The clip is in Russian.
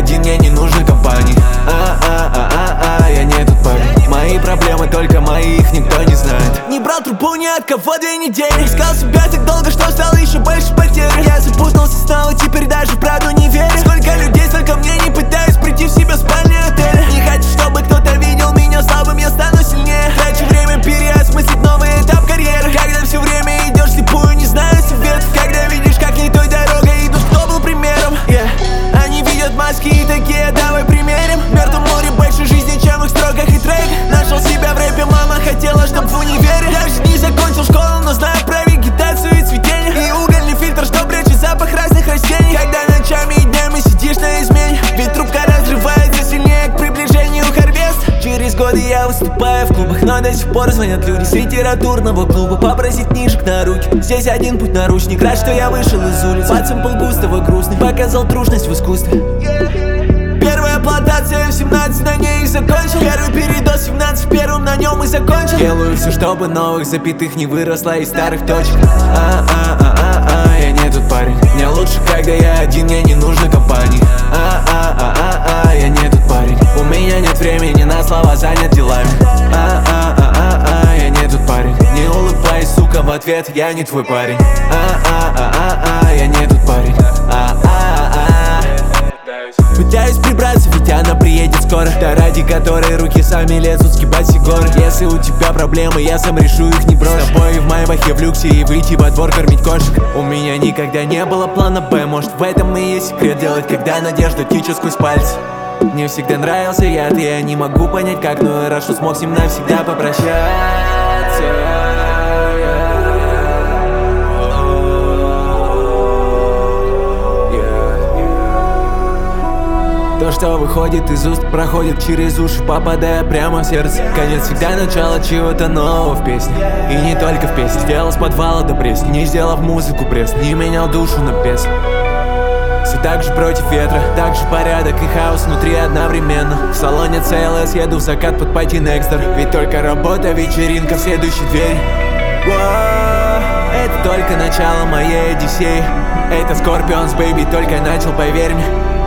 один, мне не нужна компания. Я не тот парень. Мои проблемы только мои, их никто не знает. Не брал трубу ни от кого 2 недели. Искал себя так долго, что стало еще больше потерь. Я запутался снова, теперь даже в правду не верю. Сколько людей, столько мне не пытаюсь прийти в себя в спальне отеля. Не хочу, чтобы кто-то видел меня слабым, я стану сильнее. Трачу время переосмыслить новый этап карьеры. Когда все время идешь слепую, не знаю советов. Когда видишь, как не той дорогой идут, кто был примером. Они видят маски и такие, давай примерим. В мертвом море больше жизни, чем в их строках и треках. Нашел себя в рэпе, мама хотела, чтоб в универе. Даже не закончил школу, но знаю про вегетацию и цветение. И угольный фильтр, что прячет запах разных растений. Когда ночами и днями сидишь на измене, ведь трубка разрывается сильнее к приближению Харвест. Через годы я выступаю в клубах, но до сих пор звонят люди с литературного клуба попросить книжек на руки. Здесь один путь наручник, рад, что я вышел из улиц. Пацан полгустого грустный, показал трушность в искусстве. Первая плантация в 17, на ней и закончил. Первый передоз 17, первым на нем и закончил. Делаю все, чтобы новых запятых не выросло из старых точек. Я не тот парень. Мне лучше, когда я один, мне не нужна компания. Я не тот парень. У меня нет времени на слова, занят делами. Я не тот парень. Не улыбайся, сука, в ответ, я не твой парень. Я не тот парень. Пытаюсь прибраться, ведь она приедет скоро. Та, ради которой руки сами лезут сгибать все горы. Если у тебя проблемы, я сам решу их, не брошу. С тобой в майбахе в люксе и выйти во двор кормить кошек. У меня никогда не было плана Б. Может, в этом и есть секрет, делать, когда надежда течет сквозь пальцы. Мне всегда нравился яд, и я не могу понять как, но я рад, что смог с ним навсегда попрощаться. То, что выходит из уст, проходит через уши, попадая прямо в сердце. Конец всегда начало чего-то нового в песне. И не только в песне. Сделал с подвала до пресни, не сделав музыку пресс, не менял душу на песню. Все так же против ветра, так же порядок и хаос внутри одновременно. В салоне CLS еду в закат под пати Некстер. Ведь только работа, вечеринка в следующей двери. Это только начало моей одиссеи. Это Scorpions, baby, только начал, поверь мне.